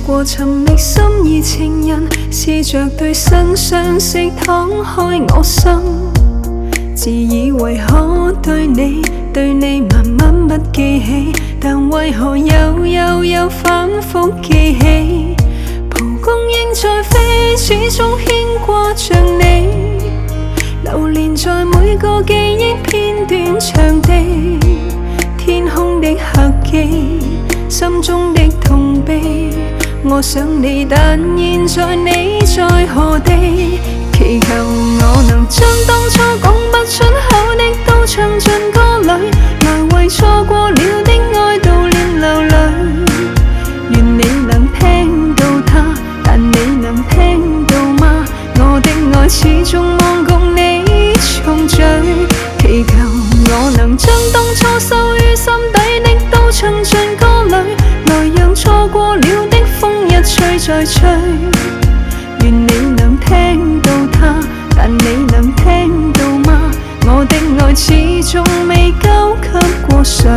過尋覓心意情人，試着對生相識敞開我心，自以為可對你慢慢不記起，但為何又反覆記起？蒲公英在飛，始終牽掛着你，流連在每個記憶片段場地，天空的黑記，心中的痛悲。我想你，但現在你在何地？祈求我能將當初講不出口的都唱進歌裏，來為錯過了的愛悼念流淚。願你能聽到它，但你能聽到嗎？我的愛始終望共你重聚。祈求我能將當初收於心底的都唱進歌裏，來讓錯過了的風一吹再吹。願你能聽到它，但你能聽到嗎？我的愛始終未交給過誰。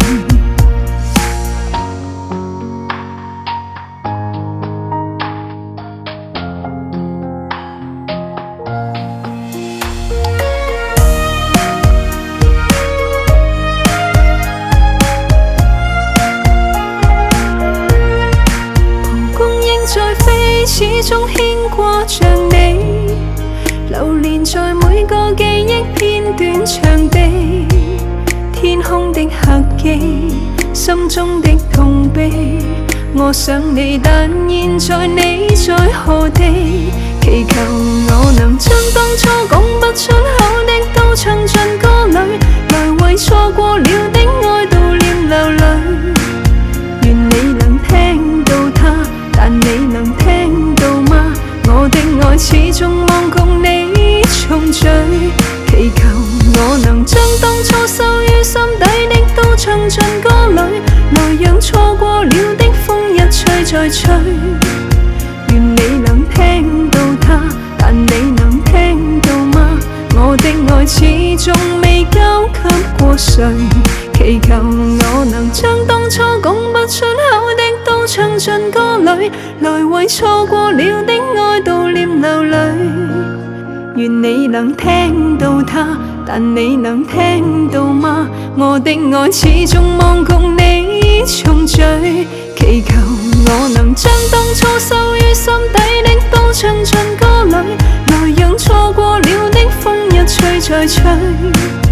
始終牽掛着你，流連在每個記憶片段場地，天空的黑記，心中的痛悲。我想你，但現在你在何地？祈求我能將當初講不出口的都唱進歌裏，來為錯過了的愛悼念流淚。願你能聽到它，但你能聽到嗎？我的愛始終望共你重聚。祈求我能將當初收於心底的都唱進歌裏，來讓錯過了的風一吹再吹。願你能聽到它，但你能聽到嗎？我的愛始終未交給過誰。祈求我能將當初講不出口的都唱進歌裏，來為錯過了的愛悼念流淚。願你能聽到它，但你能聽到嗎？我的愛始終望共你重聚。祈求我能將當初收於心底的都唱進歌裏，來讓錯過了的風一吹再吹。